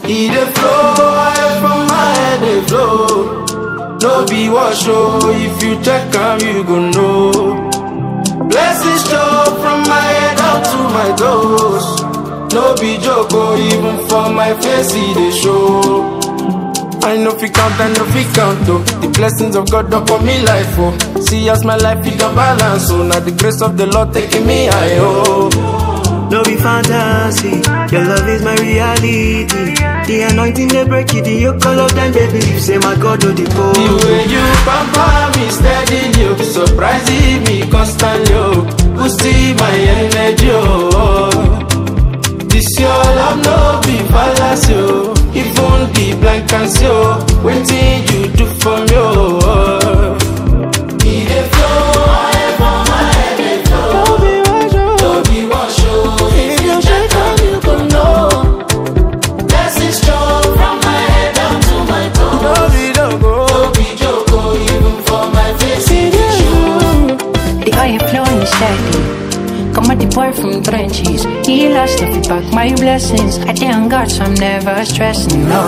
He dey flow, high from my head dey flow. No be wash oh, if you check am you go know. Blessings show from my head up to my toes. No be joke oh, even for my face he dey show. I know fi count, I know fi count oh. The blessings of God upon me life oh. See as my life it don't balance oh. Now the grace of the Lord taking me high oh. No be fantasy, your love is my reality. The anointing they break it, the yoke all of them baby. You say my God do the poor. The way you pamper me steady, you surprising me constantly oh. Boosting my energy oh. This your love no be fallacy oh. Even the blind can see oh. Waiting you do for me oh. He dey flow, high from my head dey flow. No be wash oh. If you check out you go know. Blessings strong from my head down to my toes. No be joke oh. Even for my face it dey show. The oil flowing steady. Come at the boy from trenches. He lost off back my blessings. I thank God so I'm never stressing, no.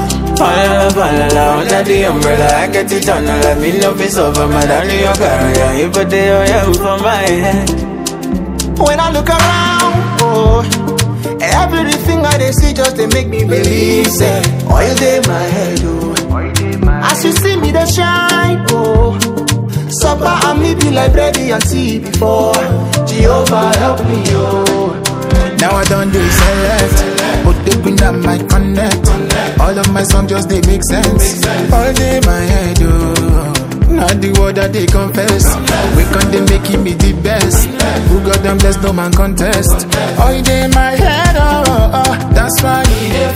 Fall under the umbrella, I get it on. Let me know it's over, my darling, your career. You put the oil for my head. When I look around, oh, everything I they see just they make me believe. Say, oil dey my head, oh. As you see me, they shine, oh. Supper and me be like bready and tea before. Jehovah help me, oh. Now I don't do select, but they bring that my connect. All of my songs just they make sense. All day my head, oh. Not the word that they confess. We can't they making me the best. Who got them blessed, no man contest. All day my head, oh, oh, oh. That's why.